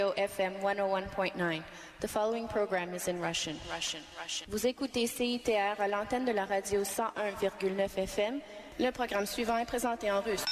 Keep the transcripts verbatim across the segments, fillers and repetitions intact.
F M one oh one point nine. The following program is in Russian. Russian, Russian. Vous écoutez C I T R à l'antenne de la radio cent un virgule neuf F M. Le programme suivant est présenté en russe.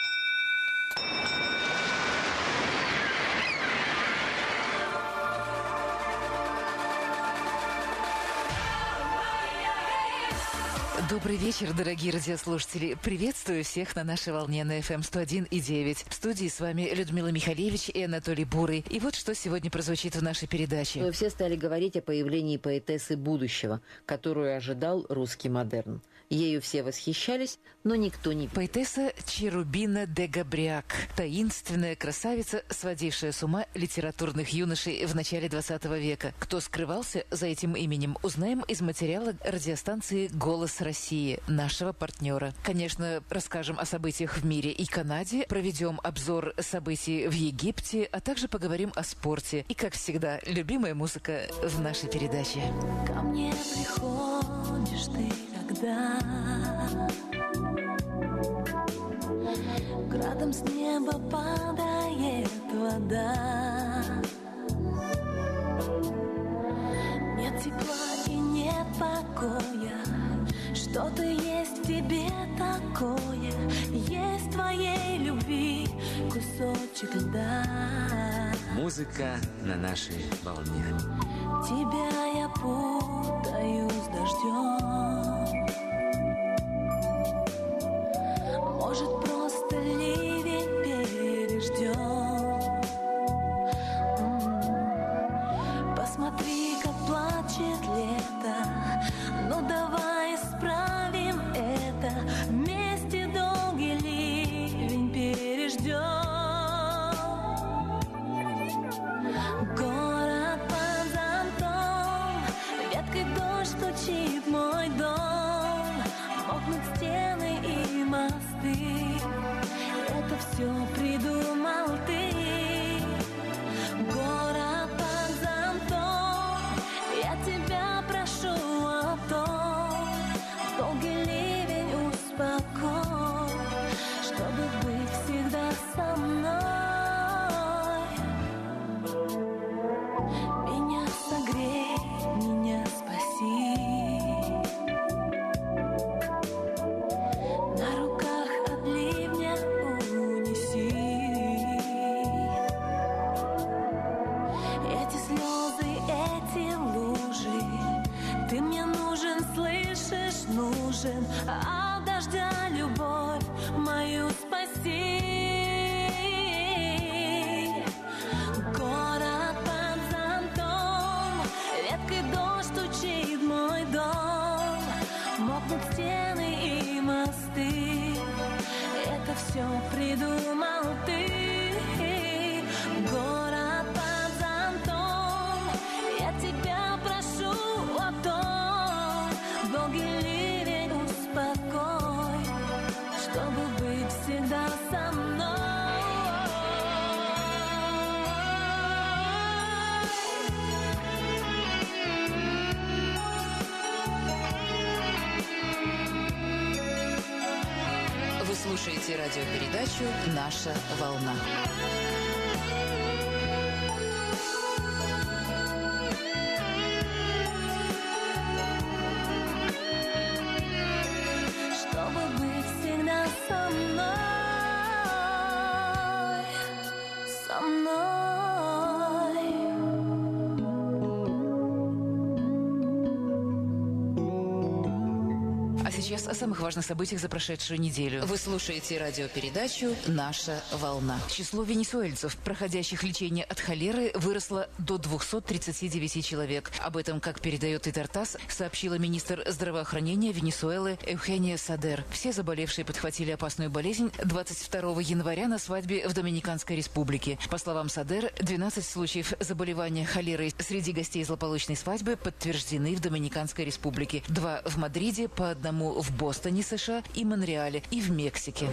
Добрый вечер, дорогие радиослушатели. Приветствую всех на нашей волне на эф эм сто один и девять. В студии с вами Людмила Михалевич и Анатолий Бурый. И вот что сегодня прозвучит в нашей передаче. Все стали говорить о появлении поэтессы будущего, которую ожидал русский модерн. Ею все восхищались, но никто не... Поэтесса Черубина де Габриак. Таинственная красавица, сводившая с ума литературных юношей в начале двадцатого века. Кто скрывался за этим именем, узнаем из материала радиостанции «Голос России», нашего партнера. Конечно, расскажем о событиях в мире и Канаде, проведем обзор событий в Египте, а также поговорим о спорте. И, как всегда, любимая музыка в нашей передаче. Ко мне приходишь ты, когда градом с неба падает вода. Нет тепла и нет покоя. Что-то есть в тебе такое, есть в твоей любви кусочек льда. Музыка на нашей волне. Тебя я путаю с дождем. Может, просто ливень переждем. М-м-м. Посмотри, как плачет лето. Ну давай исправим это. Вместе долгий ливень переждем. Город под зонтом, веткой дождь стучит в мой дом. Мокнут стены и мосты. Это все придумал ты. Город под зонтом, я тебя прошу о том. Долгий ливень успокой, чтобы быть всегда со мной. Меня согрей, меня спаси. На руках от ливня унеси. Эти слезы, эти лужи. Ты мне нужен, слышишь, нужен. А от дождя любовь мою спаси. Город под зонтом, редкий дождь стучит в мой дом. Мокнут стены и мосты. Это все придумал ты. Город под зонтом, я тебя прошу о том. Долгий ливень успокой, чтобы быть всегда со мной. Вы слушаете радиопередачу «Наша волна». Чтобы быть всегда со мной, со мной. А сейчас о самых важных событиях за прошедшую неделю. Вы слушаете радиопередачу «Наша волна». Число венесуэльцев, проходящих лечение от холеры, выросло до двухсот тридцати девяти человек. Об этом, как передает Итартас, сообщила министр здравоохранения Венесуэлы Эухения Садер. Все заболевшие подхватили опасную болезнь двадцать второго января на свадьбе в Доминиканской республике. По словам Садер, двенадцать случаев заболевания холерой среди гостей злополучной свадьбы подтверждены в Доминиканской республике. Два в Мадриде, по одному по-разному в Бостоне, США, и Монреале, и в Мексике.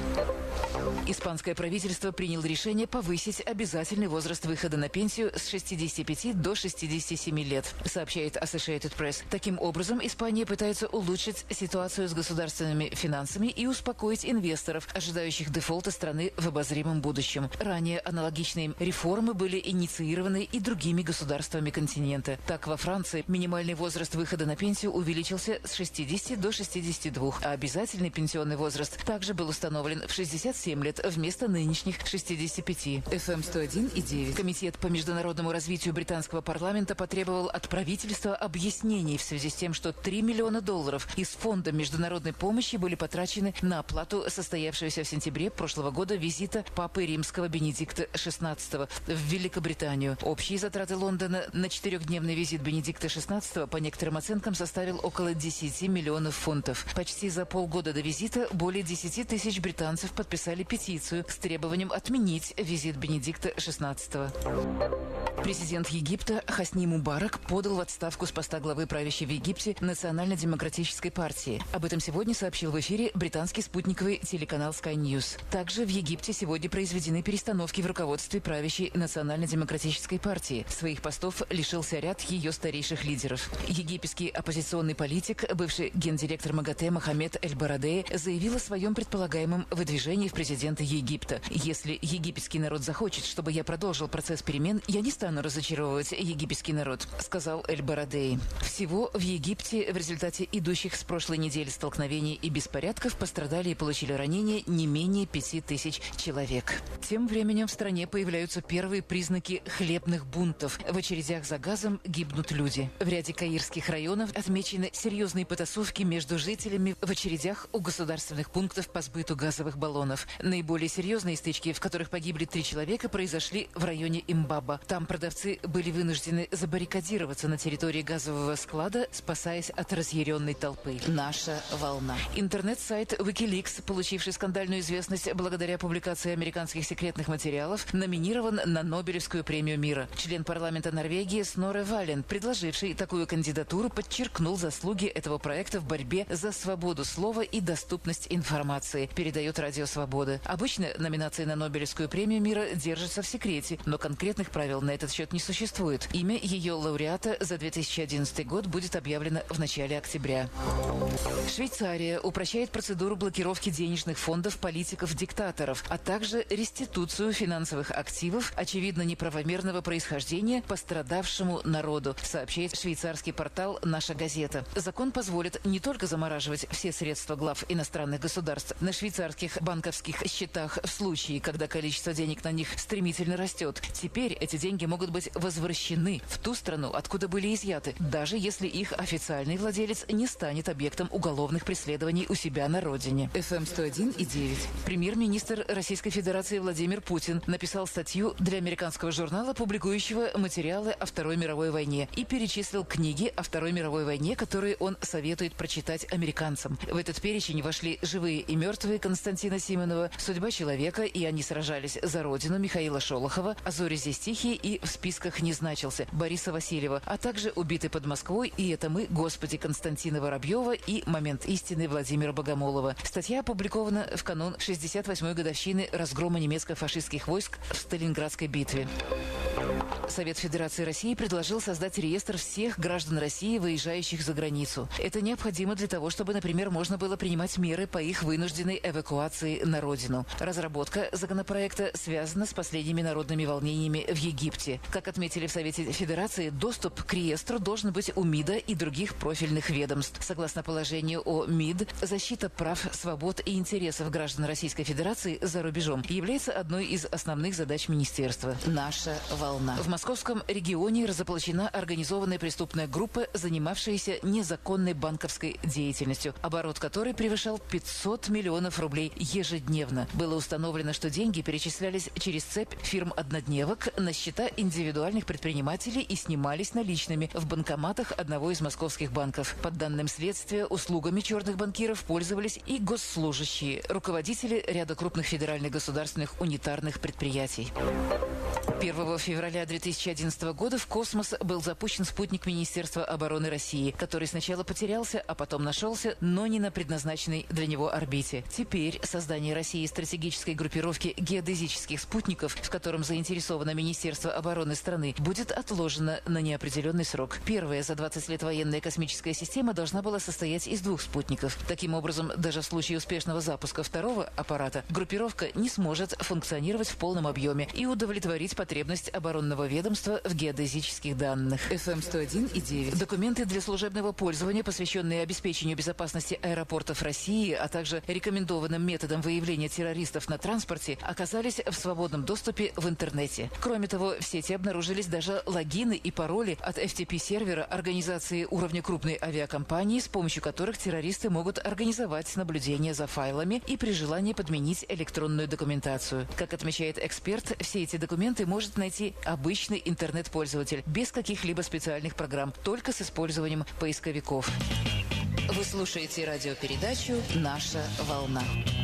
Испанское правительство приняло решение повысить обязательный возраст выхода на пенсию с шестидесяти пяти до шестидесяти семи лет, сообщает Associated Press. Таким образом, Испания пытается улучшить ситуацию с государственными финансами и успокоить инвесторов, ожидающих дефолта страны в обозримом будущем. Ранее аналогичные реформы были инициированы и другими государствами континента. Так, во Франции минимальный возраст выхода на пенсию увеличился с шестидесяти до шестидесяти двух, а обязательный пенсионный возраст также был установлен в шестьдесят семь лет вместо нынешних шестидесяти пяти. эф эм сто один и девять. Комитет по международному развитию британского парламента потребовал от правительства объяснений в связи с тем, что три миллиона долларов из фонда международной помощи были потрачены на оплату состоявшегося в сентябре прошлого года визита Папы Римского Бенедикта шестнадцатого в Великобританию. Общие затраты Лондона на четырехдневный визит Бенедикта шестнадцатого по некоторым оценкам составил около десяти миллионов фунтов. Почти за полгода до визита более десяти тысяч британцев подписали петицию с требованием отменить визит Бенедикта шестнадцатого. Президент Египта Хосни Мубарак подал в отставку с поста главы правящей в Египте Национально-демократической партии. Об этом сегодня сообщил в эфире британский спутниковый телеканал Sky News. Также в Египте сегодня произведены перестановки в руководстве правящей Национально-демократической партии. Своих постов лишился ряд ее старейших лидеров. Египетский оппозиционный политик, бывший гендиректор МАГАТЭ Мохаммед Эль-Барадей, заявил о своем предполагаемом выдвижении в президенты Египта. «Если египетский народ захочет, чтобы я продолжил процесс перемен, я не стану разочаровывать египетский народ», — сказал Эль-Барадей. Всего в Египте в результате идущих с прошлой недели столкновений и беспорядков пострадали и получили ранения не менее пяти тысяч человек. Тем временем в стране появляются первые признаки хлебных бунтов. В очередях за газом гибнут люди. В ряде каирских районов отмечены серьезные потасовки между жителями в очередях у государственных пунктов по сбыту газовых баллонов. Наиболее серьезные стычки, в которых погибли три человека, произошли в районе Имбаба. Там продавцы были вынуждены забаррикадироваться на территории газового склада, спасаясь от разъяренной толпы. Наша волна. Интернет-сайт Wikileaks, получивший скандальную известность благодаря публикации американских секретных материалов, номинирован на Нобелевскую премию мира. Член парламента Норвегии Снорре Вален, предложивший такую кандидатуру, подчеркнул заслуги этого проекта в борьбе за свободу слова и доступность информации, передает Радио Свобода. Обычно номинации на Нобелевскую премию мира держатся в секрете, но конкретных правил на этот счет не существует. Имя ее лауреата за две тысячи одиннадцатый год будет объявлено в начале октября. Швейцария упрощает процедуру блокировки денежных фондов политиков-диктаторов, а также реституцию финансовых активов, очевидно неправомерного происхождения, пострадавшему народу, сообщает швейцарский портал «Наша газета». Закон позволит не только замораживать все средства глав иностранных государств на швейцарских банковских счетах в случае, когда количество денег на них стремительно растет. Теперь эти деньги могут быть возвращены в ту страну, откуда были изъяты, даже если их официальный владелец не станет объектом уголовных преследований у себя на родине. эф эм сто один и девять. Премьер-министр Российской Федерации Владимир Путин написал статью для американского журнала, публикующего материалы о Второй мировой войне, и перечислил книги о Второй мировой войне, которые он советует прочитать американцам. В этот перечень вошли «Живые и мертвые» Константина Симонова, «Судьба человека» и «Они сражались за родину» Михаила Шолохова, «А зори здесь тихие» и «В списках не значился» Бориса Васильева, а также «Убиты под Москвой» и «Это мы, Господи» Константина Воробьева и «Момент истины» Владимира Богомолова. Статья опубликована в канун шестьдесят восьмой годовщины разгрома немецко-фашистских войск в Сталинградской битве. Совет Федерации России предложил создать реестр всех граждан России, выезжающих за границу. Это необходимо для того, чтобы, например, можно было принимать меры по их вынужденной эвакуации на родину. Разработка законопроекта связана с последними народными волнениями в Египте. Как отметили в Совете Федерации, доступ к реестру должен быть у МИДа и других профильных ведомств. Согласно положению о МИД, защита прав, свобод и интересов граждан Российской Федерации за рубежом является одной из основных задач министерства. Наша волна. В московском регионе разоблачена организованная преступная группа, занимавшаяся незаконной банковской деятельностью, оборот которой превышал пятьсот миллионов рублей ежедневно. Было установлено, что деньги перечислялись через цепь фирм-однодневок на счета индивидуальных предпринимателей и снимались наличными в банкоматах одного из московских банков. По данным следствия, услугами черных банкиров пользовались и госслужащие, руководители ряда крупных федеральных государственных унитарных предприятий. первого февраля две тысячи одиннадцатого года в космос был запущен спутник Министерства обороны России, который сначала потерялся, а потом нашелся, но не на предназначенной для него орбите. Теперь создание России стратегической группировки геодезических спутников, в котором заинтересовано Министерство обороны страны, будет отложено на неопределенный срок. Первая за двадцать лет военная космическая система должна была состоять из двух спутников. Таким образом, даже в случае успешного запуска второго аппарата, группировка не сможет функционировать в полном объеме и удовлетворить потребность оборонного ведомства в геодезических данных. эф эм сто один и девять. Документы для служебного пользования, посвященные обеспечению безопасности аэропортов России, а также рекомендованным методам выявления террористов на транспорте, оказались в свободном доступе в интернете. Кроме того, в сети обнаружились даже логины и пароли от эф ти пи-сервера организации уровня крупной авиакомпании, с помощью которых террористы могут организовать наблюдение за файлами и при желании подменить электронную документацию. Как отмечает эксперт, все эти документы может найти обычный интернет-пользователь без каких-либо специальных программ, только с использованием поисковиков. Вы слушаете радиопередачу «Наша волна».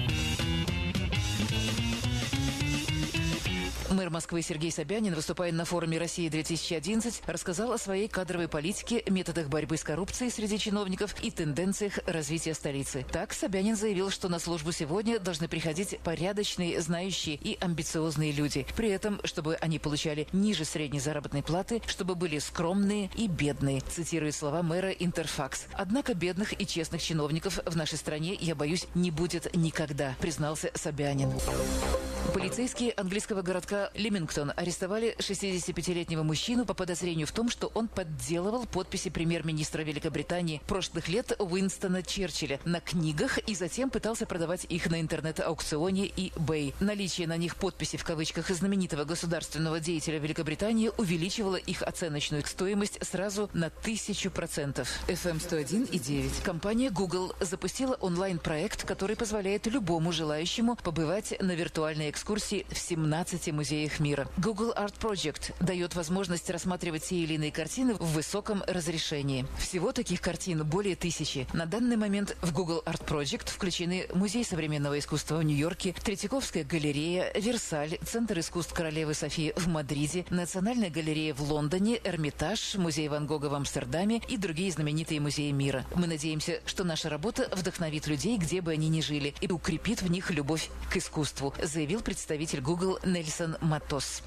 Мэр Москвы Сергей Собянин, выступая на форуме «Россия-две тысячи одиннадцать», рассказал о своей кадровой политике, методах борьбы с коррупцией среди чиновников и тенденциях развития столицы. Так, Собянин заявил, что на службу сегодня должны приходить порядочные, знающие и амбициозные люди. При этом, чтобы они получали ниже средней заработной платы, чтобы были скромные и бедные, цитирует слова мэра Интерфакс. Однако бедных и честных чиновников в нашей стране, я боюсь, не будет никогда, признался Собянин. Полицейские английского городка Лимингтон арестовали шестидесятипятилетнего мужчину по подозрению в том, что он подделывал подписи премьер-министра Великобритании прошлых лет Уинстона Черчилля на книгах и затем пытался продавать их на интернет-аукционе eBay. Наличие на них подписи в кавычках знаменитого государственного деятеля Великобритании увеличивало их оценочную стоимость сразу на тысячу процентов. эф эм сто один и девять. Компания Google запустила онлайн-проект, который позволяет любому желающему побывать на виртуальной экскурсии в семнадцати музеях мира. Google Art Project дает возможность рассматривать те или иные картины в высоком разрешении. Всего таких картин более тысячи. На данный момент в Google Art Project включены Музей современного искусства в Нью-Йорке, Третьяковская галерея, Версаль, Центр искусств королевы Софии в Мадриде, Национальная галерея в Лондоне, Эрмитаж, Музей Ван Гога в Амстердаме и другие знаменитые музеи мира. Мы надеемся, что наша работа вдохновит людей, где бы они ни жили, и укрепит в них любовь к искусству, заявил представитель Google Нельсон Матос.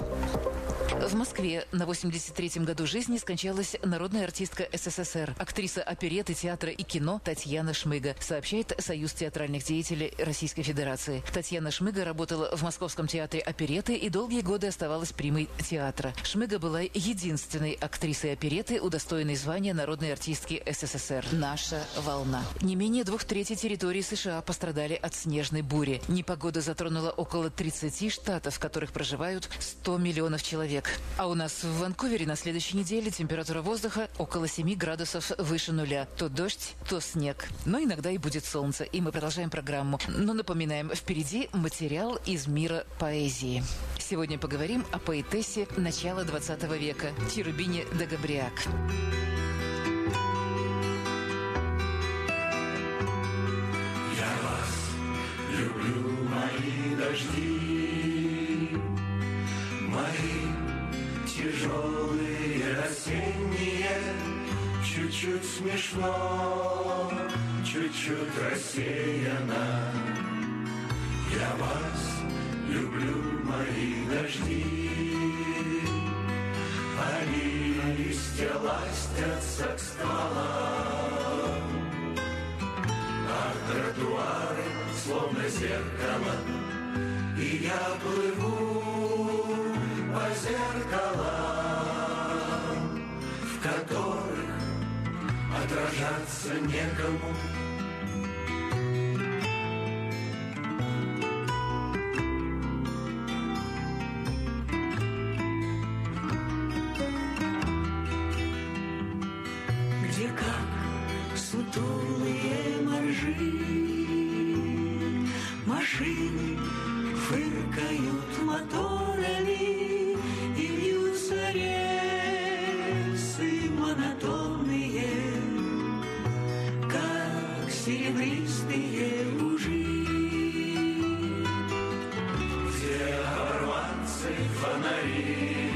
В Москве на восемьдесят третьем году жизни скончалась народная артистка эс эс эс эр, актриса оперетты, театра и кино Татьяна Шмыга, сообщает Союз театральных деятелей Российской Федерации. Татьяна Шмыга работала в Московском театре оперетты и долгие годы оставалась примой театра. Шмыга была единственной актрисой оперетты, удостоенной звания народной артистки эс эс эс эр. Наша волна. Не менее двух третей территории США пострадали от снежной бури. Непогода затронула около тридцати штатов, в которых проживают сто миллионов человек. А у нас в Ванкувере на следующей неделе температура воздуха около семи градусов выше нуля. То дождь, то снег. Но иногда и будет солнце. И мы продолжаем программу. Но напоминаем, впереди материал из мира поэзии. Сегодня поговорим о поэтессе начала двадцатого века Черубине де Габриак. Я вас люблю, мои дожди, мои тяжелые осенние, чуть-чуть смешно, чуть-чуть рассеяно. Я вас люблю, мои дожди, они листья ластятся к стволам, а тротуары словно зеркало, и я плыву по зеркалам, в которых отражаться некому. Где как сутулые моржи, машины фыркают моторами, и вьются рельсы монотонные, как серебристые лужи. Где оборванцы фонари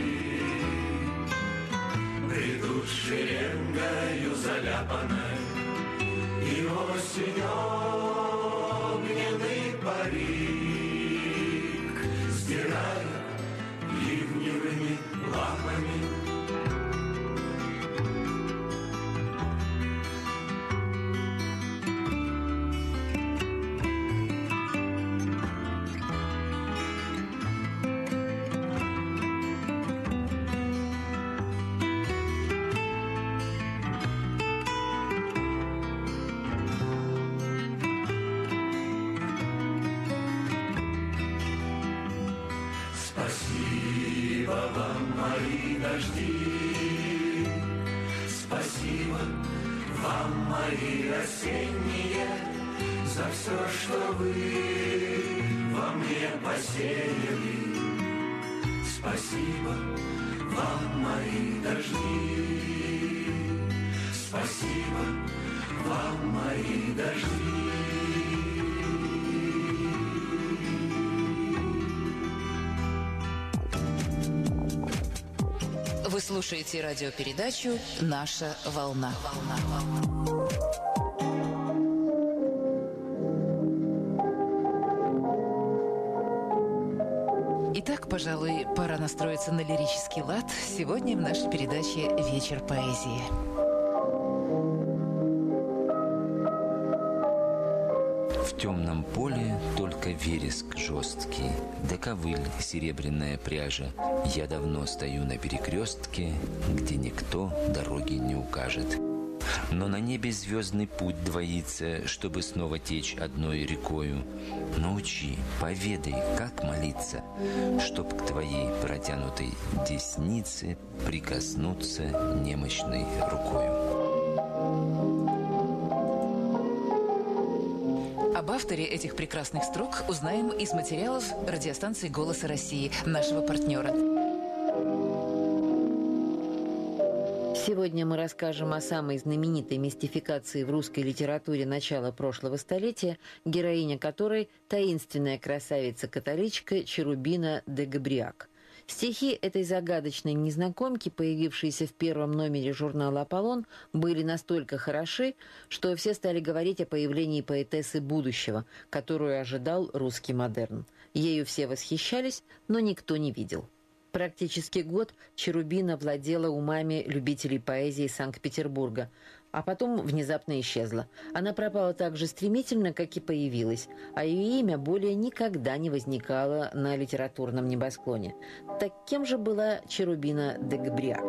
шеренгою заляпанной, и осень огненный парик сдирает ливневыми лапами. Спасибо вам, мои дожди, спасибо вам, мои осенние, за все, что вы во мне посеяли. Спасибо вам, мои дожди, спасибо вам, мои дожди. Вы слушаете радиопередачу «Наша волна». Итак, пожалуй, пора настроиться на лирический лад. Сегодня в нашей передаче «Вечер поэзии». В темном поле только вереск жесткий, да ковыль серебряная пряжа. Я давно стою на перекрестке, где никто дороги не укажет. Но на небе звездный путь двоится, чтобы снова течь одной рекою. Научи, поведай, как молиться, чтоб к твоей протянутой деснице прикоснуться немощной рукою. Об авторе этих прекрасных строк узнаем из материалов радиостанции «Голоса России», нашего партнера. Сегодня мы расскажем о самой знаменитой мистификации в русской литературе начала прошлого столетия, героиня которой – таинственная красавица-католичка Черубина де Габриак. Стихи этой загадочной незнакомки, появившиеся в первом номере журнала «Аполлон», были настолько хороши, что все стали говорить о появлении поэтессы будущего, которую ожидал русский модерн. Ею все восхищались, но никто не видел. Практически год Черубина владела умами любителей поэзии Санкт-Петербурга, а потом внезапно исчезла. Она пропала так же стремительно, как и появилась, а ее имя более никогда не возникало на литературном небосклоне. Так кем же была Черубина де Габриак?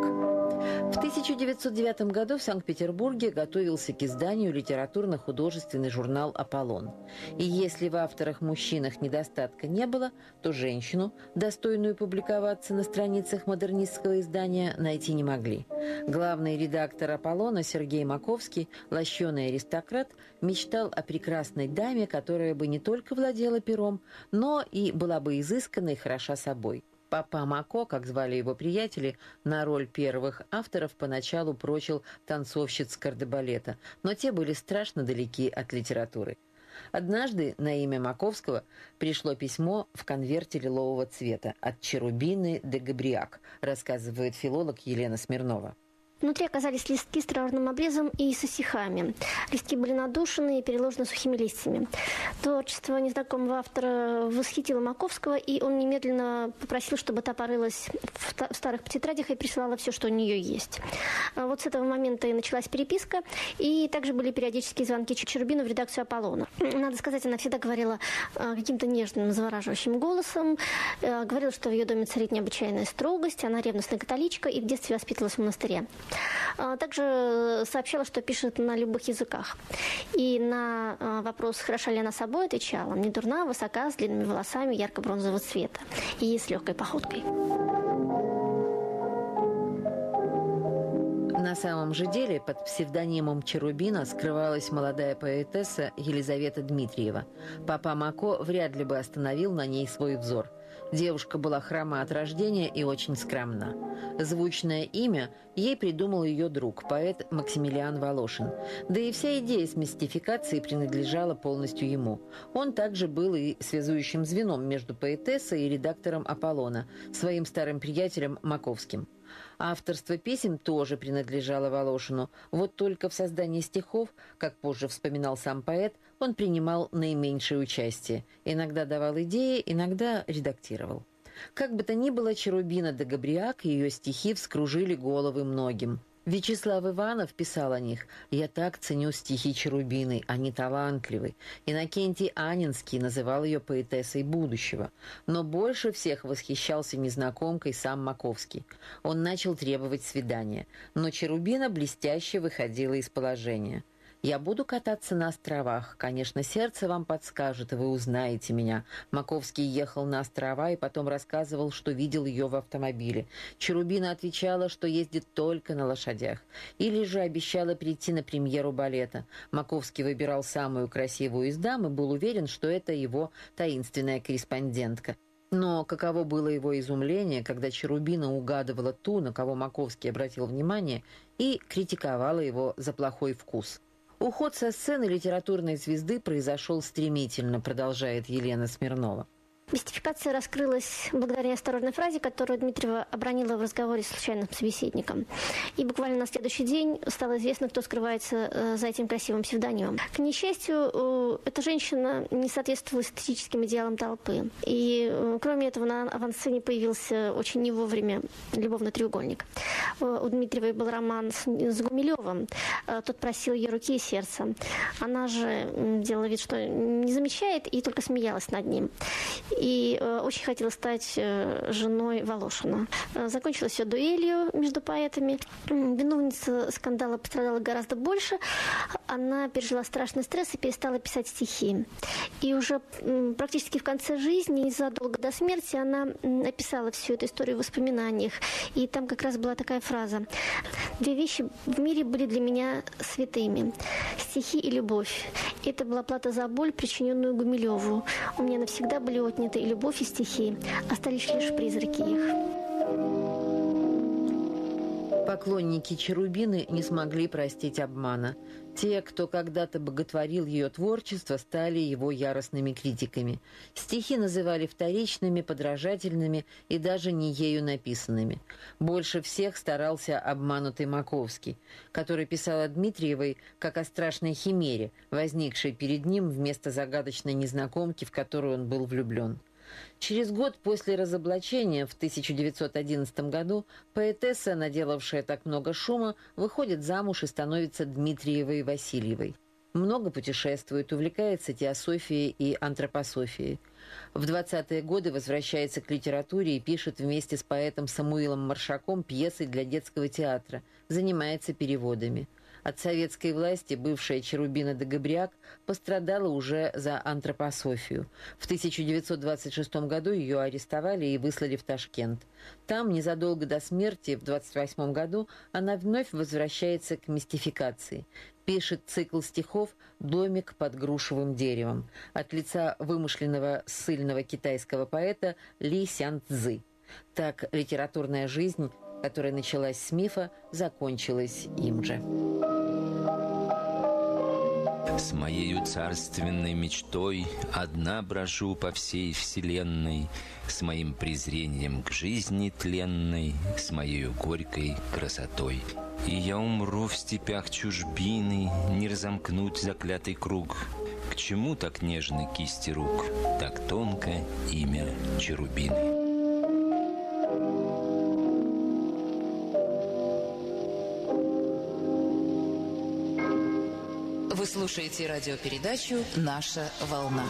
В тысяча девятьсот девятом году в Санкт-Петербурге готовился к изданию литературно-художественный журнал «Аполлон». И если в авторах-мужчинах недостатка не было, то женщину, достойную публиковаться на страницах модернистского издания, найти не могли. Главный редактор «Аполлона» Сергей Маковский, лощеный аристократ, мечтал о прекрасной даме, которая бы не только владела пером, но и была бы изысканна и хороша собой. Папа Мако, как звали его приятели, на роль первых авторов поначалу прочил танцовщиц кардебалета, но те были страшно далеки от литературы. Однажды на имя Маковского пришло письмо в конверте лилового цвета от Черубины де Габриак, рассказывает филолог Елена Смирнова. Внутри оказались листки с траурным обрезом и со стихами. Листки были надушены и переложены сухими листьями. Творчество незнакомого автора восхитило Маковского, и он немедленно попросил, чтобы та порылась в старых тетрадях и присылала все, что у нее есть. Вот с этого момента и началась переписка, и также были периодические звонки Черубину в редакцию «Аполлона». Надо сказать, она всегда говорила каким-то нежным, завораживающим голосом, говорила, что в ее доме царит необычайная строгость, она ревностная католичка и в детстве воспитывалась в монастыре. Также сообщала, что пишет на любых языках. И на вопрос, хороша ли она собой, отвечала: не дурна, высока, с длинными волосами ярко-бронзового цвета и с легкой походкой. На самом же деле под псевдонимом Черубина скрывалась молодая поэтесса Елизавета Дмитриева. Папа Мако вряд ли бы остановил на ней свой взор. Девушка была хрома от рождения и очень скромна. Звучное имя ей придумал ее друг, поэт Максимилиан Волошин. Да и вся идея с мистификацией принадлежала полностью ему. Он также был и связующим звеном между поэтессой и редактором «Аполлона», своим старым приятелем Маковским. Авторство песен тоже принадлежало Волошину. Вот только в создании стихов, как позже вспоминал сам поэт, он принимал наименьшее участие. Иногда давал идеи, иногда редактировал. Как бы то ни было, Черубина де Габриак и ее стихи вскружили головы многим. Вячеслав Иванов писал о них: «Я так ценю стихи Черубины, они талантливы». Иннокентий Анинский называл ее поэтессой будущего. Но больше всех восхищался незнакомкой сам Маковский. Он начал требовать свидания, но Черубина блестяще выходила из положения. «Я буду кататься на островах. Конечно, сердце вам подскажет, и вы узнаете меня». Маковский ехал на острова и потом рассказывал, что видел ее в автомобиле. Черубина отвечала, что ездит только на лошадях. Или же обещала прийти на премьеру балета. Маковский выбирал самую красивую из дам и был уверен, что это его таинственная корреспондентка. Но каково было его изумление, когда Черубина угадывала ту, на кого Маковский обратил внимание, и критиковала его за плохой вкус. Уход со сцены литературной звезды произошел стремительно, продолжает Елена Смирнова. Мистификация раскрылась благодаря осторожной фразе, которую Дмитриева обронила в разговоре с случайным собеседником. И буквально на следующий день стало известно, кто скрывается за этим красивым псевдонимом. К несчастью, эта женщина не соответствовала эстетическим идеалам толпы. И, кроме этого, на авансцене появился очень не вовремя любовный треугольник. У Дмитриевой был роман с Гумилевым. Тот просил ее руки и сердца. Она же делала вид, что не замечает, и только смеялась над ним. И э, очень хотела стать э, женой Волошина. Э, закончилось все дуэлью между поэтами. Виновница скандала пострадала гораздо больше. Она пережила страшный стресс и перестала писать стихи. И уже э, практически в конце жизни, незадолго до смерти, она э, описала всю эту историю в воспоминаниях. И там как раз была такая фраза: «Две вещи в мире были для меня святыми. Стихи и любовь. Это была плата за боль, причиненную Гумилеву. У меня навсегда были отняты и любовь, и стихи. Остались лишь призраки их». Поклонники Черубины не смогли простить обмана. Те, кто когда-то боготворил ее творчество, стали его яростными критиками. Стихи называли вторичными, подражательными и даже не ею написанными. Больше всех старался обманутый Маковский, который писал о Дмитриевой как о страшной химере, возникшей перед ним вместо загадочной незнакомки, в которую он был влюблен. Через год после разоблачения, в тысяча девятьсот одиннадцатом году, поэтесса, наделавшая так много шума, выходит замуж и становится Дмитриевой Васильевой. Много путешествует, увлекается теософией и антропософией. В двадцатые годы возвращается к литературе и пишет вместе с поэтом Самуилом Маршаком пьесы для детского театра, занимается переводами. От советской власти бывшая Черубина де Габриак пострадала уже за антропософию. В тысяча девятьсот двадцать шестом году ее арестовали и выслали в Ташкент. Там, незадолго до смерти, в двадцать восьмом году, она вновь возвращается к мистификации. Пишет цикл стихов «Домик под грушевым деревом» от лица вымышленного ссыльного китайского поэта Ли Сян Цзы. Так литературная жизнь, которая началась с мифа, закончилась им же. С моею царственной мечтой одна брожу по всей вселенной, с моим презрением к жизни тленной, с моею горькой красотой. И я умру в степях чужбины, не разомкнуть заклятый круг. К чему так нежны кисти рук, так тонко имя Черубины? Вы слушаете радиопередачу «Наша волна».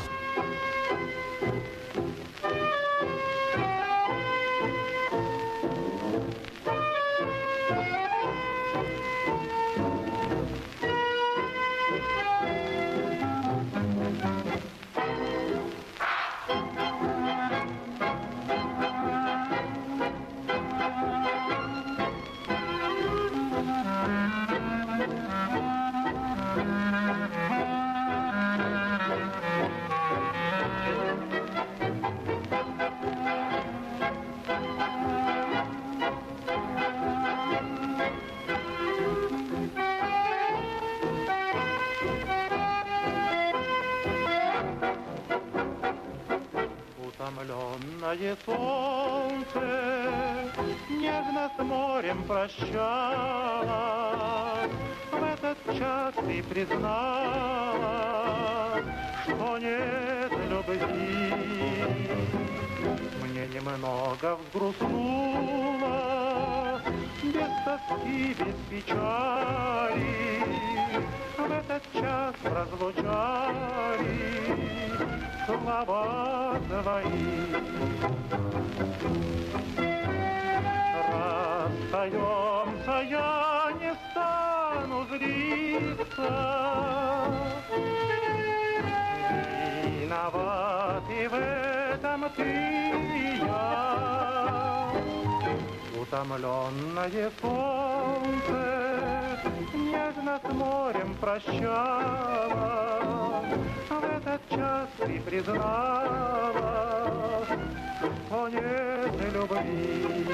Утомленное солнце солнце нежно с морем прощалась. В этот час ты призналась, что нет любви. Мне немного взгрустнуло, без тоски, без печали. В этот час прозвучали слова твои. Расстаемся, я не стану злиться. Виноват и в этом ты и я. Утомленное солнце нежно с морем прощалось. В этот час ты призналась, что нет любви.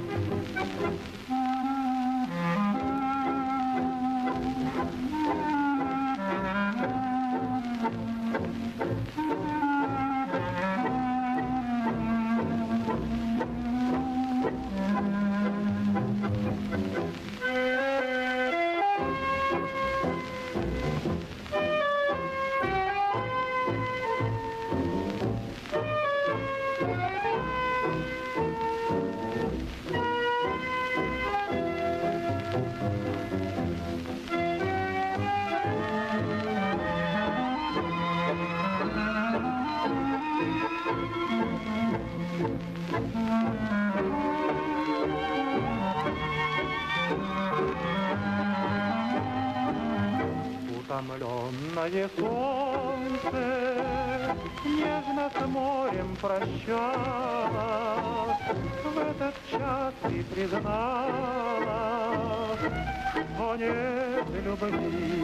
Утомленное солнце нежно с морем прощалось. В этот час ты призналась, что нет любви.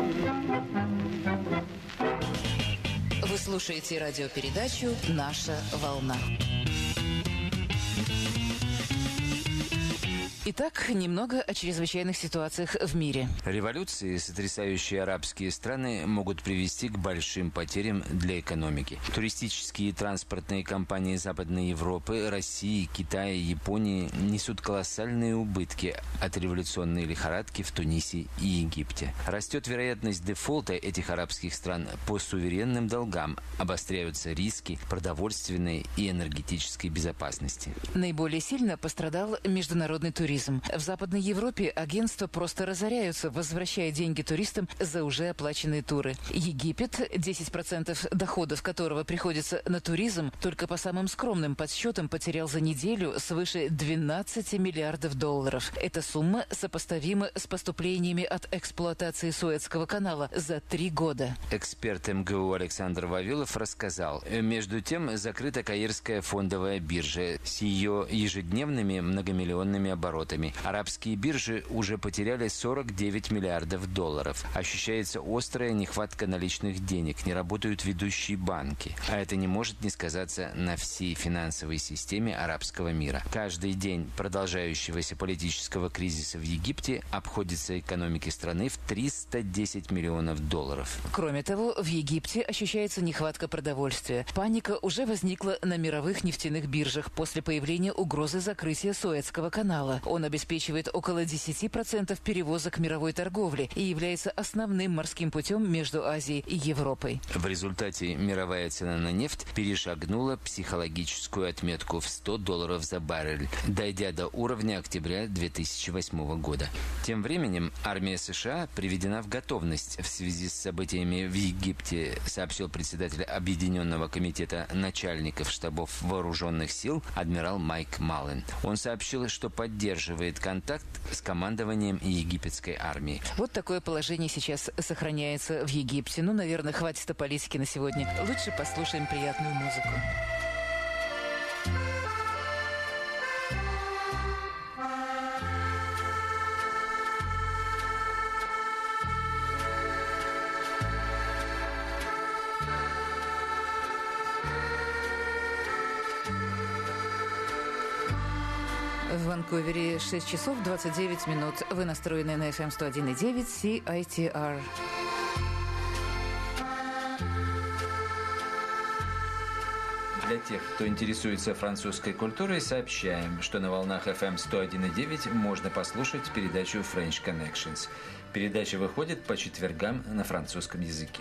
Вы слушаете радиопередачу «Наша волна». Итак, немного о чрезвычайных ситуациях в мире. Революции, сотрясающие арабские страны, могут привести к большим потерям для экономики. Туристические и транспортные компании Западной Европы, России, Китая, Японии несут колоссальные убытки от революционной лихорадки в Тунисе и Египте. Растет вероятность дефолта этих арабских стран по суверенным долгам, обостряются риски продовольственной и энергетической безопасности. Наиболее сильно пострадал международный туризм. В Западной Европе агентства просто разоряются, возвращая деньги туристам за уже оплаченные туры. Египет, десять процентов доходов которого приходится на туризм, только по самым скромным подсчетам потерял за неделю свыше двенадцати миллиардов долларов. Эта сумма сопоставима с поступлениями от эксплуатации Суэцкого канала за три года. Эксперт эм гэ у Александр Вавилов рассказал, между тем закрыта Каирская фондовая биржа с ее ежедневными многомиллионными оборотами. Арабские биржи уже потеряли сорок девять миллиардов долларов. Ощущается острая нехватка наличных денег, не работают ведущие банки. А это не может не сказаться на всей финансовой системе арабского мира. Каждый день продолжающегося политического кризиса в Египте обходится экономике страны в триста десять миллионов долларов. Кроме того, в Египте ощущается нехватка продовольствия. Паника уже возникла на мировых нефтяных биржах после появления угрозы закрытия Суэцкого канала. Он обеспечивает около десяти процентов перевозок мировой торговли и является основным морским путем между Азией и Европой. В результате мировая цена на нефть перешагнула психологическую отметку в сто долларов за баррель, дойдя до уровня октября две тысячи восьмого года. Тем временем армия США приведена в готовность в связи с событиями в Египте, сообщил председатель Объединенного комитета начальников штабов вооруженных сил адмирал Майк Маллен. Он сообщил, что поддерживает контакт с командованием египетской армии. Вот такое положение сейчас сохраняется в Египте. Ну, наверное, хватит о политике на сегодня. Лучше послушаем приятную музыку. В Ванкувере шесть часов двадцать девять минут. Вы настроены на эф эм сто один и девять си ай ти ар. Для Для тех, кто интересуется французской культурой, сообщаем, что на волнах эф эм сто один и девять можно послушать передачу French Connections. Передача выходит по четвергам на французском языке.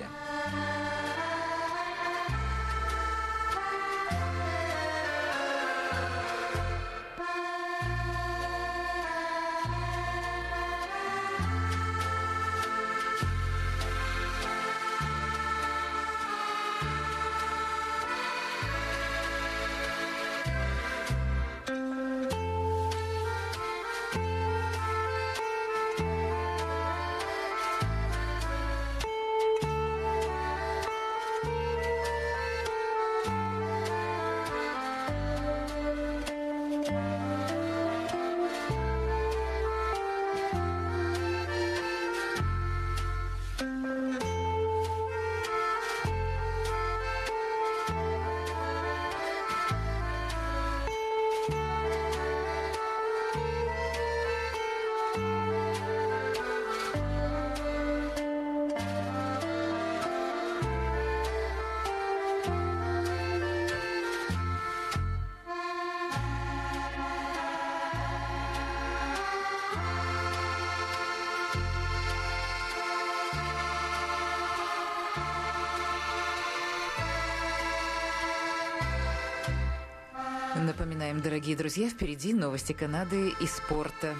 Напоминаем, дорогие друзья, впереди новости Канады и спорта.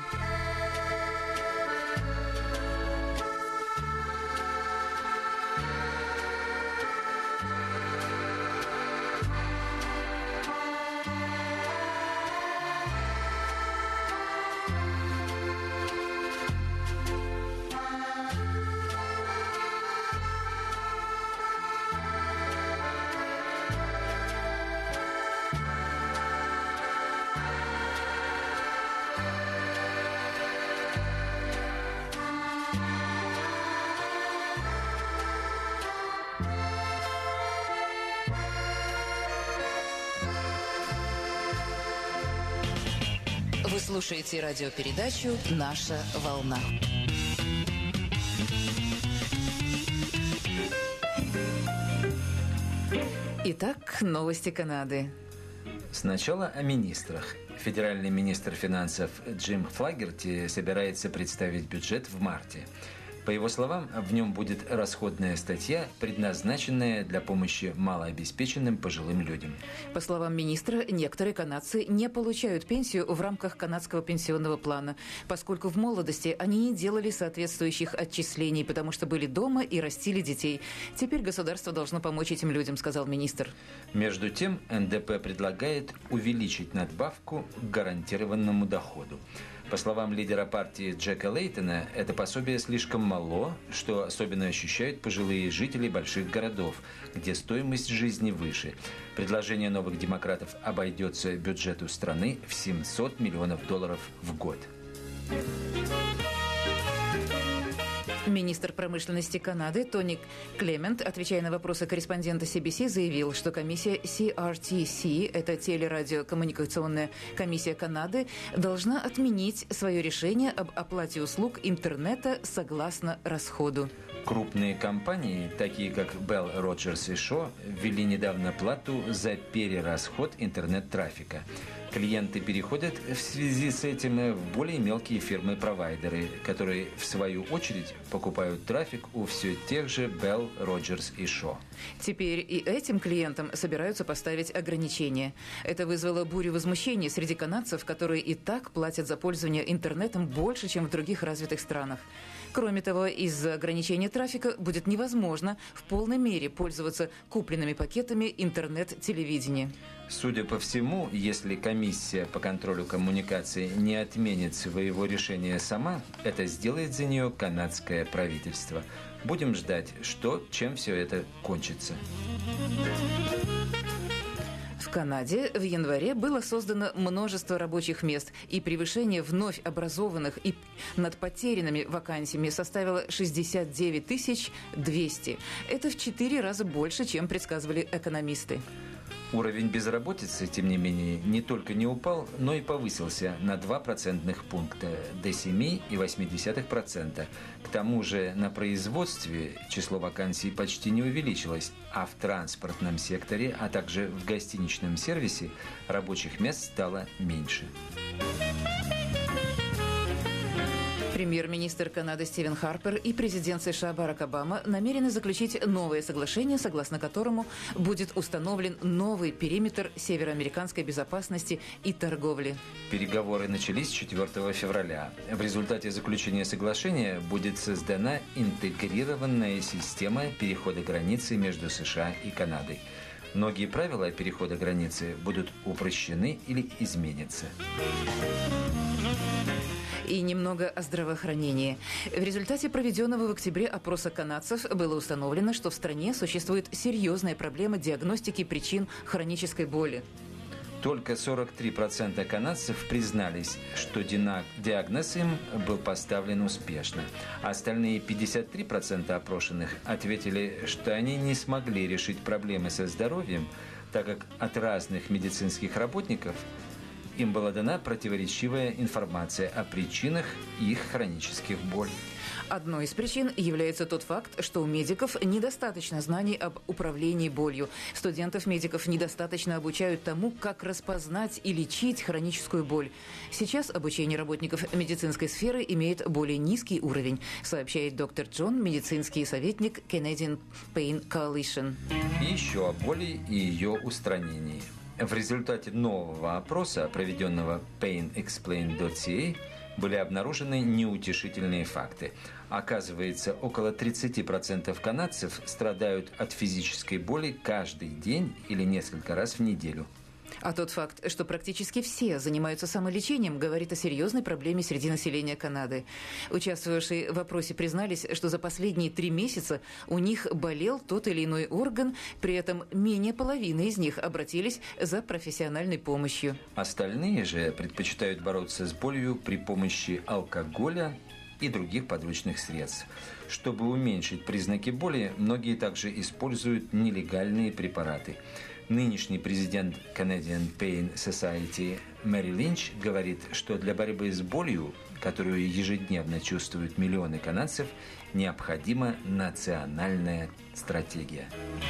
Вы слушаете радиопередачу «Наша волна». Итак, новости Канады. Сначала о министрах. Федеральный министр финансов Джим Флагерти собирается представить бюджет в марте. По его словам, в нем будет расходная статья, предназначенная для помощи малообеспеченным пожилым людям. По словам министра, некоторые канадцы не получают пенсию в рамках канадского пенсионного плана, поскольку в молодости они не делали соответствующих отчислений, потому что были дома и растили детей. Теперь государство должно помочь этим людям, сказал министр. Между тем, эн дэ пэ предлагает увеличить надбавку к гарантированному доходу. По словам лидера партии Джека Лейтона, это пособие слишком мало, что особенно ощущают пожилые жители больших городов, где стоимость жизни выше. Предложение новых демократов обойдется бюджету страны в семьсот миллионов долларов в год. Министр промышленности Канады Тони Клемент, отвечая на вопросы корреспондента си би си, заявил, что комиссия си ар ти си, это телерадиокоммуникационная комиссия Канады, должна отменить свое решение об оплате услуг интернета согласно расходу. Крупные компании, такие как Bell, Rogers и Shaw, ввели недавно плату за перерасход интернет-трафика. Клиенты переходят в связи с этим в более мелкие фирмы-провайдеры, которые, в свою очередь, покупают трафик у все тех же Bell, Rogers и Shaw. Теперь и этим клиентам собираются поставить ограничения. Это вызвало бурю возмущения среди канадцев, которые и так платят за пользование интернетом больше, чем в других развитых странах. Кроме того, из-за ограничения трафика будет невозможно в полной мере пользоваться купленными пакетами интернет-телевидения. Судя по всему, если комиссия по контролю коммуникаций не отменит своего решения сама, это сделает за нее канадское правительство. Будем ждать, что, чем все это кончится. В Канаде в январе было создано множество рабочих мест, и превышение вновь образованных и над потерянными вакансиями составило шестьдесят девять тысяч двести. Это в четыре раза больше, чем предсказывали экономисты. Уровень безработицы, тем не менее, не только не упал, но и повысился на два процентных пункта до семь целых восемь десятых процента. К тому же на производстве число вакансий почти не увеличилось, а в транспортном секторе, а также в гостиничном сервисе рабочих мест стало меньше. Премьер-министр Канады Стивен Харпер и президент США Барак Обама намерены заключить новое соглашение, согласно которому будет установлен новый периметр североамериканской безопасности и торговли. Переговоры начались четвёртого февраля. В результате заключения соглашения будет создана интегрированная система перехода границы между США и Канадой. Многие правила перехода границы будут упрощены или изменятся. И немного о здравоохранении. В результате проведенного в октябре опроса канадцев было установлено, что в стране существует серьезная проблема диагностики причин хронической боли. Только сорок три процента канадцев признались, что диагноз им был поставлен успешно. Остальные пятьдесят три процента опрошенных ответили, что они не смогли решить проблемы со здоровьем, так как от разных медицинских работников им была дана противоречивая информация о причинах их хронических болей. Одной из причин является тот факт, что у медиков недостаточно знаний об управлении болью. Студентов-медиков недостаточно обучают тому, как распознать и лечить хроническую боль. Сейчас обучение работников медицинской сферы имеет более низкий уровень, сообщает доктор Джон, медицинский советник Canadian Pain Coalition. И еще о боли и ее устранении. В результате нового опроса, проведенного pain explain точка си эй, были обнаружены неутешительные факты. Оказывается, около тридцать процентов канадцев страдают от физической боли каждый день или несколько раз в неделю. А тот факт, что практически все занимаются самолечением, говорит о серьезной проблеме среди населения Канады. Участвовавшие в опросе признались, что за последние три месяца у них болел тот или иной орган, при этом менее половины из них обратились за профессиональной помощью. Остальные же предпочитают бороться с болью при помощи алкоголя и других подручных средств. Чтобы уменьшить признаки боли, многие также используют нелегальные препараты. Нынешний президент Canadian Pain Society Мэри Линч говорит, что для борьбы с болью, которую ежедневно чувствуют миллионы канадцев, необходима национальная стратегия.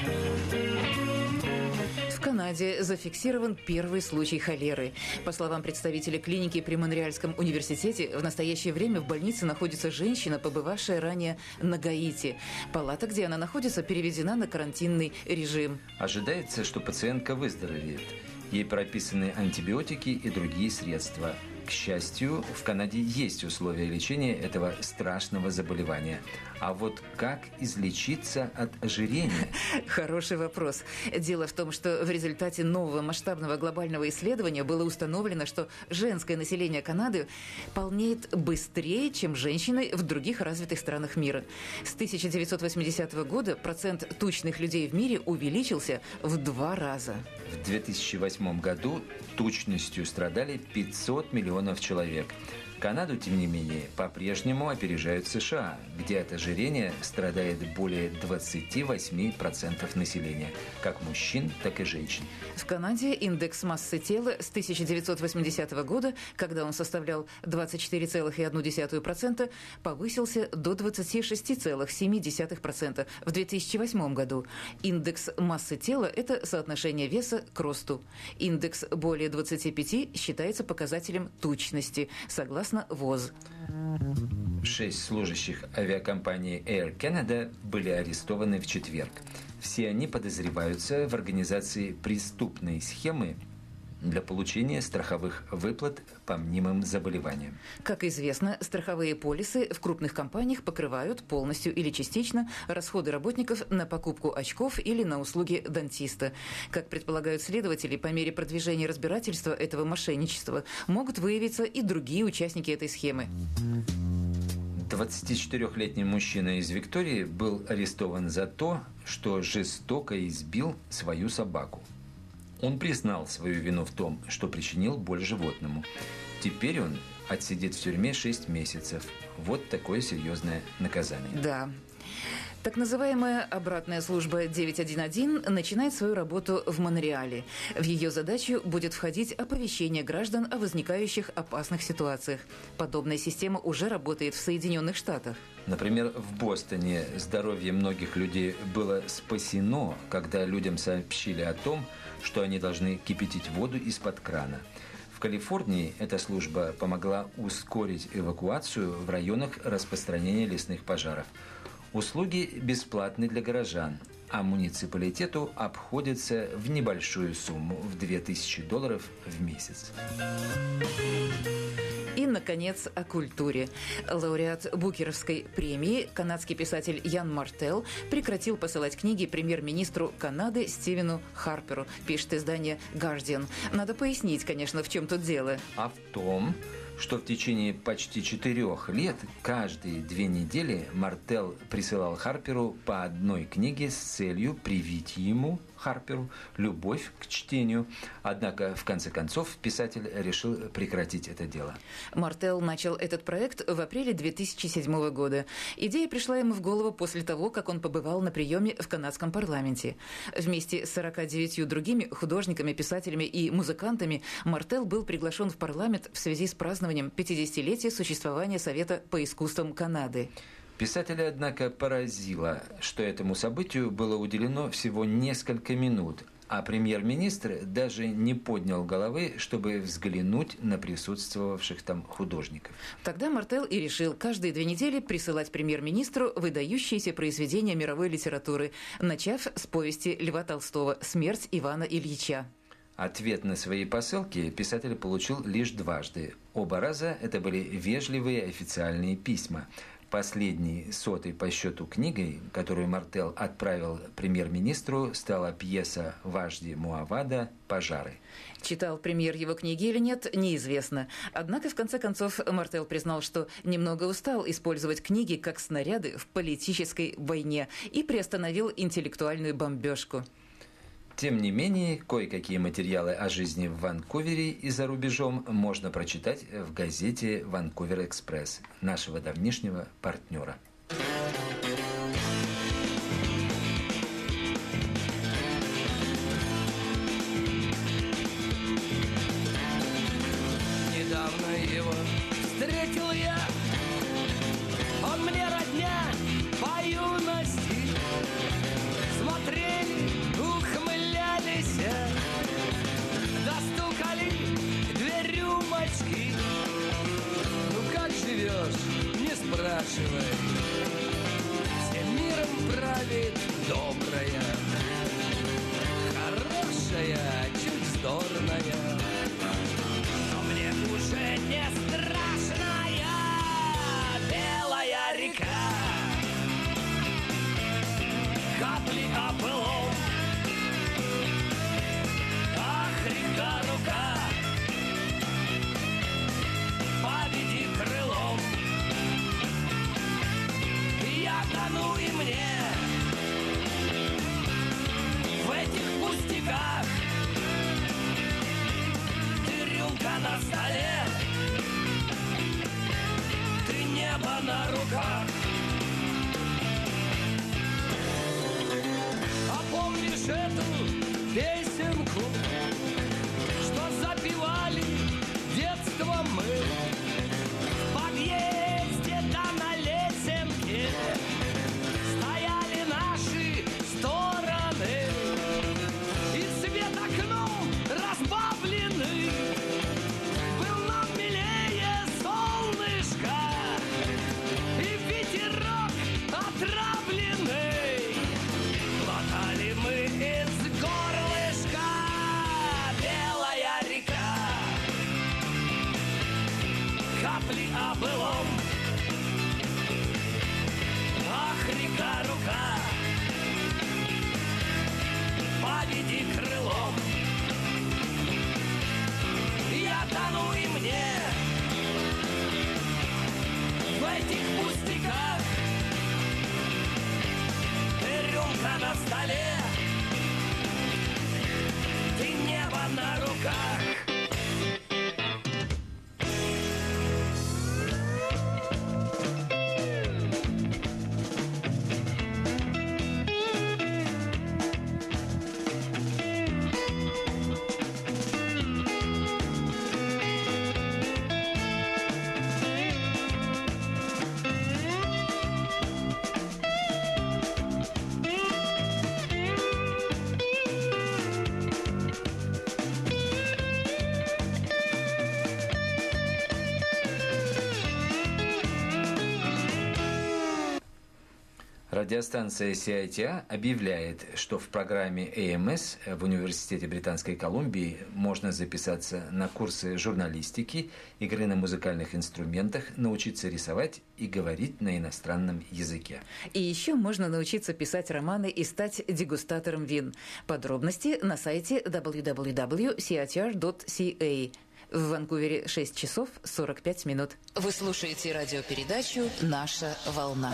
В Канаде зафиксирован первый случай холеры. По словам представителя клиники при Монреальском университете, в настоящее время в больнице находится женщина, побывавшая ранее на Гаити. Палата, где она находится, переведена на карантинный режим. Ожидается, что пациентка выздоровеет. Ей прописаны антибиотики и другие средства. К счастью, в Канаде есть условия лечения этого страшного заболевания. А вот как излечиться от ожирения? Хороший вопрос. Дело в том, что в результате нового масштабного глобального исследования было установлено, что женское население Канады полнеет быстрее, чем женщины в других развитых странах мира. С тысяча девятьсот восьмидесятого года процент тучных людей в мире увеличился в два раза. В две тысячи восьмом году тучностью страдали пятьсот миллионов человек. Канаду, тем не менее, по-прежнему опережают США, где от ожирения страдает более двадцать восемь процентов населения, как мужчин, так и женщин. В Канаде индекс массы тела с тысяча девятьсот восьмидесятого года, когда он составлял двадцать четыре целых одна десятая процента, повысился до двадцать шесть целых семь десятых процента в две тысячи восьмом году. Индекс массы тела – это соотношение веса к росту. Индекс более двадцати пяти считается показателем тучности, согласно ВОЗ. Шесть служащих авиакомпании Air Canada были арестованы в четверг. Все они подозреваются в организации преступной схемы для получения страховых выплат по мнимым заболеваниям. Как известно, страховые полисы в крупных компаниях покрывают полностью или частично расходы работников на покупку очков или на услуги дантиста. Как предполагают следователи, по мере продвижения разбирательства этого мошенничества могут выявиться и другие участники этой схемы. двадцатичетырёхлетний мужчина из Виктории был арестован за то, что жестоко избил свою собаку. Он признал свою вину в том, что причинил боль животному. Теперь он отсидит в тюрьме шесть месяцев. Вот такое серьезное наказание. Да. Так называемая обратная служба девять один один начинает свою работу в Монреале. В ее задачу будет входить оповещение граждан о возникающих опасных ситуациях. Подобная система уже работает в Соединенных Штатах. Например, в Бостоне здоровье многих людей было спасено, когда людям сообщили о том, что они должны кипятить воду из-под крана. В Калифорнии эта служба помогла ускорить эвакуацию в районах распространения лесных пожаров. Услуги бесплатны для горожан, а муниципалитету обходятся в небольшую сумму в две тысячи долларов в месяц. И, наконец, о культуре. Лауреат Букеровской премии, канадский писатель Ян Мартел прекратил посылать книги премьер-министру Канады Стивену Харперу, пишет издание «Гардиан». Надо пояснить, конечно, в чем тут дело. А в том, что в течение почти четырех лет каждые две недели Мартел присылал Харперу по одной книге с целью привить ему, Харперу, любовь к чтению. Однако, в конце концов, писатель решил прекратить это дело. Мартел начал этот проект в апреле две тысячи седьмого года. Идея пришла ему в голову после того, как он побывал на приеме в канадском парламенте. Вместе с сороками девятью другими художниками, писателями и музыкантами Мартел был приглашен в парламент в связи с празднованием пятидесятилетия существования Совета по искусствам Канады. Писателя, однако, поразило, что этому событию было уделено всего несколько минут, а премьер-министр даже не поднял головы, чтобы взглянуть на присутствовавших там художников. Тогда Мартел и решил каждые две недели присылать премьер-министру выдающиеся произведения мировой литературы, начав с повести Льва Толстого «Смерть Ивана Ильича». Ответ на свои посылки писатель получил лишь дважды. Оба раза это были вежливые официальные письма. Последней, сотой по счету книгой, которую Мартел отправил премьер-министру, стала пьеса Важди Муавада «Пожары». Читал премьер его книги или нет, неизвестно. Однако, в конце концов, Мартел признал, что немного устал использовать книги как снаряды в политической войне и приостановил интеллектуальную бомбежку. Тем не менее, кое-какие материалы о жизни в Ванкувере и за рубежом можно прочитать в газете «Ванкувер Экспресс», нашего давнишнего партнера. Недавно его встретил я, он мне родня по юности. Смотрели, ухмылялись, достукали две рюмочки. Ну как живешь, не спрашивай, всем миром правит добрая, хорошая, чуть вздорная, но мне уже не страшная белая река. Капли о былом, ах, река, рука, поведи крылом. Я тону и мне в этих пустяках. Ты рюмка на столе, ты небо на руках. Помнишь эту песенку, что запевали детством мы? В подъезде да на лесенке стояли наши стороны, и свет окном разбавленный был нам милее солнышко и ветерок отравленный. Мы из горлышка белая река, капли о былом, ах, река, рука, поведи крылом. Я тону и мне в этих пустяках. Ты рюмка на столе, ты небо на руках. Радиостанция си ай ти эй объявляет, что в программе эй эм эс в Университете Британской Колумбии можно записаться на курсы журналистики, игры на музыкальных инструментах, научиться рисовать и говорить на иностранном языке. И еще можно научиться писать романы и стать дегустатором вин. Подробности на сайте дабл ю дабл ю дабл ю точка си ай ти ар точка си эй. В Ванкувере шесть часов сорок пять минут. Вы слушаете радиопередачу «Наша волна».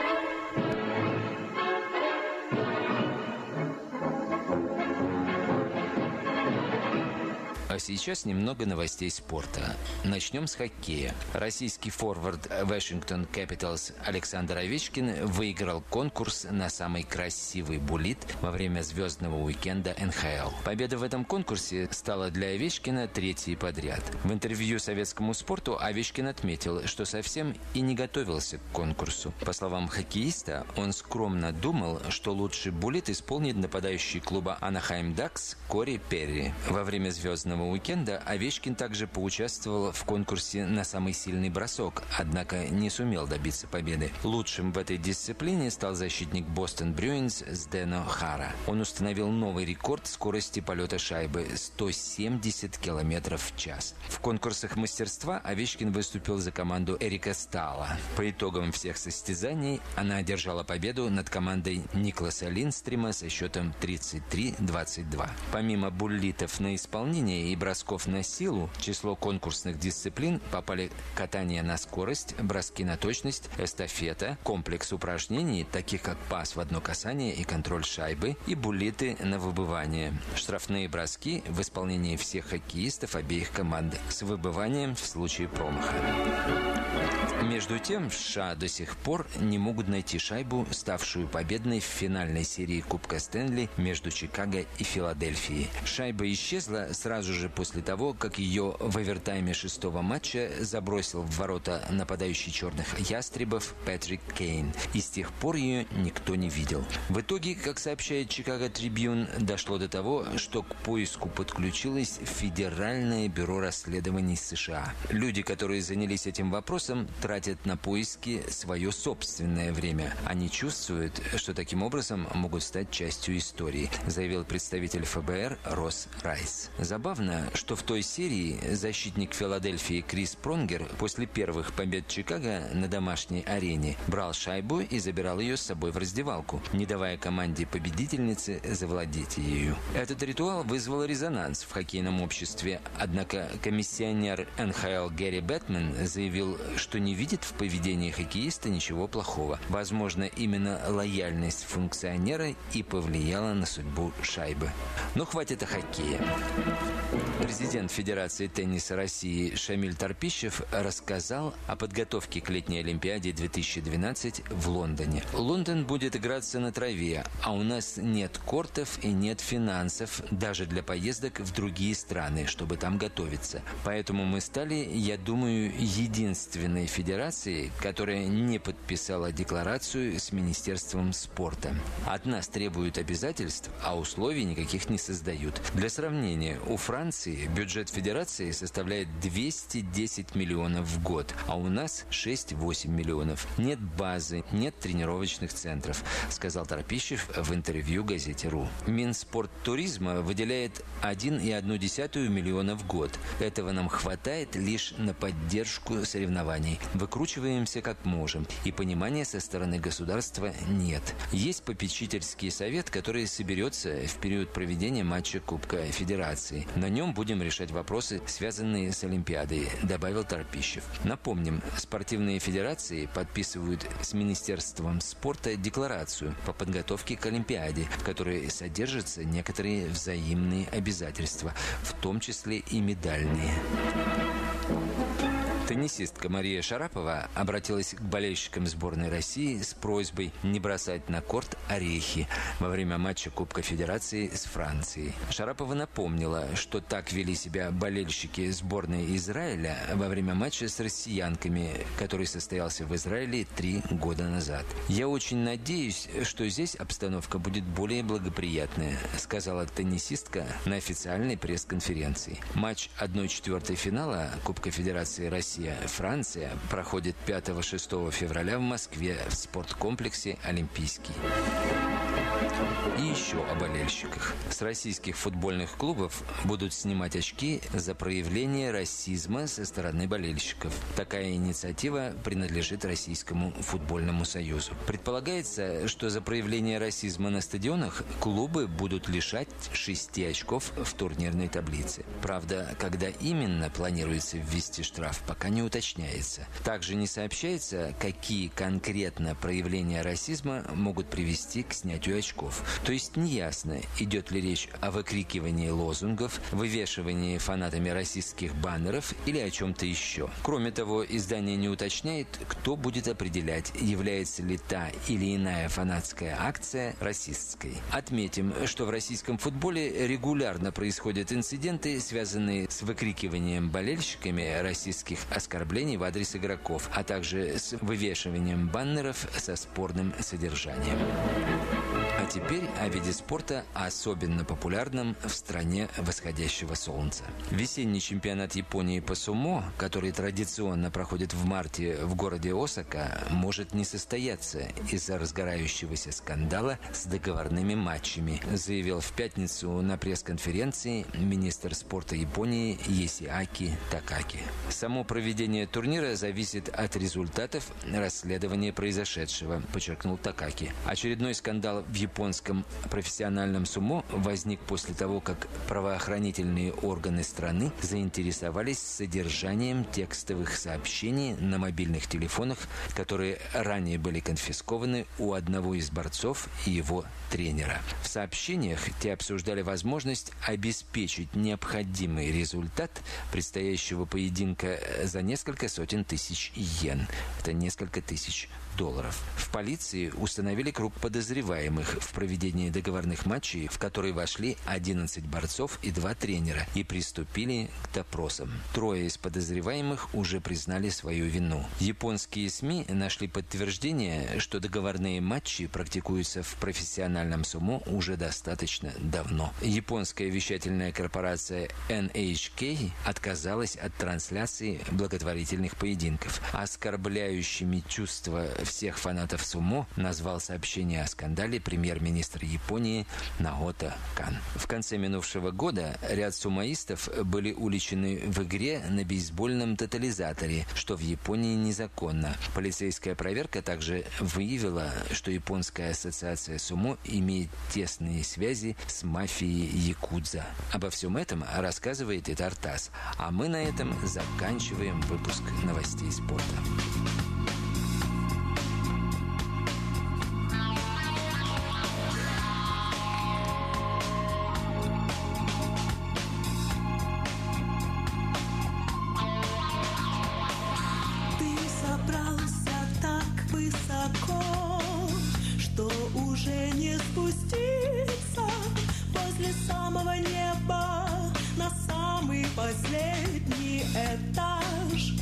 А сейчас немного новостей спорта. Начнем с хоккея. Российский форвард Washington Capitals Александр Овечкин выиграл конкурс на самый красивый буллит во время звездного уикенда эн ха эл. Победа в этом конкурсе стала для Овечкина третьей подряд. В интервью советскому спорту Овечкин отметил, что совсем и не готовился к конкурсу. По словам хоккеиста, он скромно думал, что лучший буллит исполнит нападающий клуба Anaheim Ducks Кори Перри. Во время звездного уикенда Овечкин также поучаствовал в конкурсе на самый сильный бросок, однако не сумел добиться победы. Лучшим в этой дисциплине стал защитник Бостон Брюинс Здено Хара. Он установил новый рекорд скорости полета шайбы – сто семьдесят километров в час. В конкурсах мастерства Овечкин выступил за команду Эрика Стала. По итогам всех состязаний она одержала победу над командой Никласа Линдстрима со счетом тридцать три двадцать два. Помимо буллитов на исполнение и бросков на силу, в число конкурсных дисциплин попали катание на скорость, броски на точность, эстафета, комплекс упражнений, таких как пас в одно касание и контроль шайбы, и буллиты на выбывание. Штрафные броски в исполнении всех хоккеистов обеих команд с выбыванием в случае промаха. Между тем, в США до сих пор не могут найти шайбу, ставшую победной в финальной серии Кубка Стэнли между Чикаго и Филадельфией. Шайба исчезла сразу же после того, как ее в овертайме шестого матча забросил в ворота нападающий черных ястребов Патрик Кейн. И с тех пор ее никто не видел. В итоге, как сообщает Чикаго Трибьюн, дошло до того, что к поиску подключилось Федеральное бюро расследований США. Люди, которые занялись этим вопросом, тратят на поиски свое собственное время. Они чувствуют, что таким образом могут стать частью истории, заявил представитель эф бэ эр Росс Райс. Забавно, что в той серии защитник Филадельфии Крис Пронгер после первых побед Чикаго на домашней арене брал шайбу и забирал ее с собой в раздевалку, не давая команде победительницы завладеть ею. Этот ритуал вызвал резонанс в хоккейном обществе, однако комиссионер эн ха эл Гэри Бэтмен заявил, что не видит в поведении хоккеиста ничего плохого. Возможно, именно лояльность функционера и повлияла на судьбу шайбы. Но хватит о хоккее. Президент Федерации тенниса России Шамиль Торпищев рассказал о подготовке к летней Олимпиаде две тысячи двенадцать в Лондоне. Лондон будет играться на траве, а у нас нет кортов и нет финансов даже для поездок в другие страны, чтобы там готовиться. Поэтому мы стали, я думаю, единственной федерацией, которая не подписала декларацию с Министерством спорта. От нас требуют обязательств, а условий никаких не создают. Для сравнения, у Франции бюджет федерации составляет двести десять миллионов в год, а у нас шесть-восемь миллионов. Нет базы, нет тренировочных центров, сказал Торпищев в интервью газете РУ. Минспорттуризма выделяет один и одну десятую миллиона в год. Этого нам хватает лишь на поддержку соревнований. Выкручиваемся как можем, и понимания со стороны государства нет. Есть попечительский совет, который соберется в период проведения матча Кубка Федерации. На нем будем решать вопросы, связанные с Олимпиадой, добавил Торпищев. Напомним, спортивные федерации подписывают с Министерством спорта декларацию по подготовке к Олимпиаде, в которой содержатся некоторые взаимные обязательства, в том числе и медальные. Теннисистка Мария Шарапова обратилась к болельщикам сборной России с просьбой не бросать на корт орехи во время матча Кубка Федерации с Францией. Шарапова напомнила, что так вели себя болельщики сборной Израиля во время матча с россиянками, который состоялся в Израиле три года назад. «Я очень надеюсь, что здесь обстановка будет более благоприятная», сказала теннисистка на официальной пресс-конференции. Матч одной четвертой финала Кубка Федерации России Россия-Франция проходит пятого-шестого февраля в Москве в спорткомплексе «Олимпийский». И еще о болельщиках. С российских футбольных клубов будут снимать очки за проявление расизма со стороны болельщиков. Такая инициатива принадлежит Российскому футбольному союзу. Предполагается, что за проявление расизма на стадионах клубы будут лишать шести очков в турнирной таблице. Правда, когда именно планируется ввести штраф, пока не уточняется. Также не сообщается, какие конкретно проявления расизма могут привести к снятию очков. То есть неясно, идет ли речь о выкрикивании лозунгов, вывешивании фанатами расистских баннеров или о чем-то еще. Кроме того, издание не уточняет, кто будет определять, является ли та или иная фанатская акция расистской. Отметим, что в российском футболе регулярно происходят инциденты, связанные с выкрикиванием болельщиками расистских оскорблений в адрес игроков, а также с вывешиванием баннеров со спорным содержанием. А теперь о виде спорта, особенно популярном в стране восходящего солнца. Весенний чемпионат Японии по сумо, который традиционно проходит в марте в городе Осака, может не состояться из-за разгорающегося скандала с договорными матчами, заявил в пятницу на пресс-конференции министр спорта Японии Йосиаки Такаки. Само проведение турнира зависит от результатов расследования произошедшего, подчеркнул Такаки. Очередной скандал в японском профессиональном сумо возник после того, как правоохранительные органы страны заинтересовались содержанием текстовых сообщений на мобильных телефонах, которые ранее были конфискованы у одного из борцов и его тренера. В сообщениях те обсуждали возможность обеспечить необходимый результат предстоящего поединка за несколько сотен тысяч йен. Это несколько тысяч долларов. В полиции установили круг подозреваемых в проведении договорных матчей, в которые вошли одиннадцать борцов и два тренера, и приступили к допросам. Трое из подозреваемых уже признали свою вину. Японские СМИ нашли подтверждение, что договорные матчи практикуются в профессиональном сумо уже достаточно давно. Японская вещательная корпорация эн эйч кей отказалась от трансляции благотворительных поединков. Оскорбляющими чувства всех фанатов сумо назвал сообщение о скандале премьер-министр Японии Наото Кан. В конце минувшего года ряд сумоистов были уличены в игре на бейсбольном тотализаторе, что в Японии незаконно. Полицейская проверка также выявила, что Японская ассоциация сумо имеет тесные связи с мафией якудза. Обо всем этом рассказывает и Тартас. А мы на этом заканчиваем выпуск новостей спорта. Последний этаж.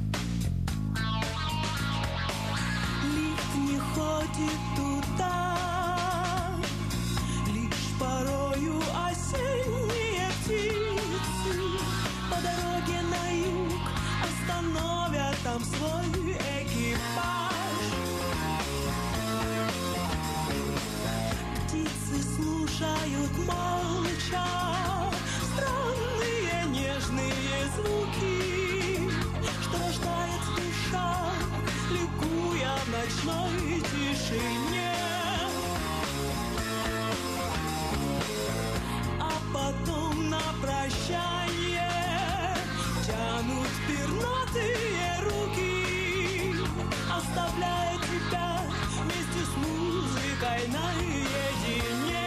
Лифт не ходит туда, лишь порою осенние птицы по дороге на юг остановят там свой экипаж. Птицы слушают молча странные нежные звуки, что рождает душа, ликуя в ночной тишине. А потом на прощание тянут пернатые руки, оставляя тебя вместе с музыкой наедине.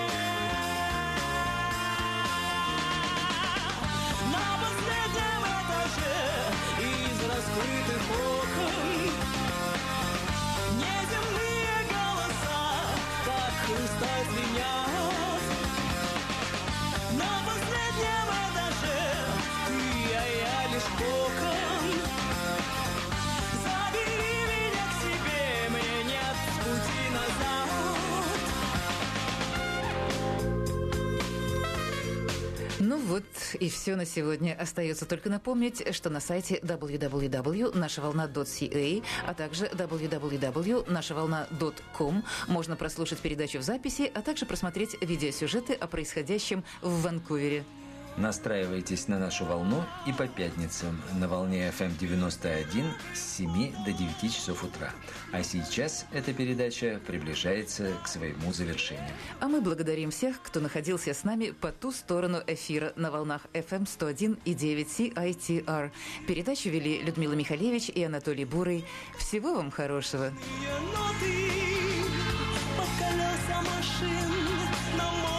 Раскрытых окон неземные голоса Вот и все на сегодня. Остается только напомнить, что на сайте дабл ю дабл ю дабл ю точка наша волна точка си эй, а также дабл ю дабл ю дабл ю точка наша волна точка ком можно прослушать передачу в записи, а также просмотреть видеосюжеты о происходящем в Ванкувере. Настраивайтесь на нашу волну и по пятницам на волне эф эм девяносто один с семи до девяти часов утра. А сейчас эта передача приближается к своему завершению. А мы благодарим всех, кто находился с нами по ту сторону эфира на волнах эф эм сто один и девять си ай ти ар. Передачу вели Людмила Михалевич и Анатолий Бурый. Всего вам хорошего. Под колеса машин на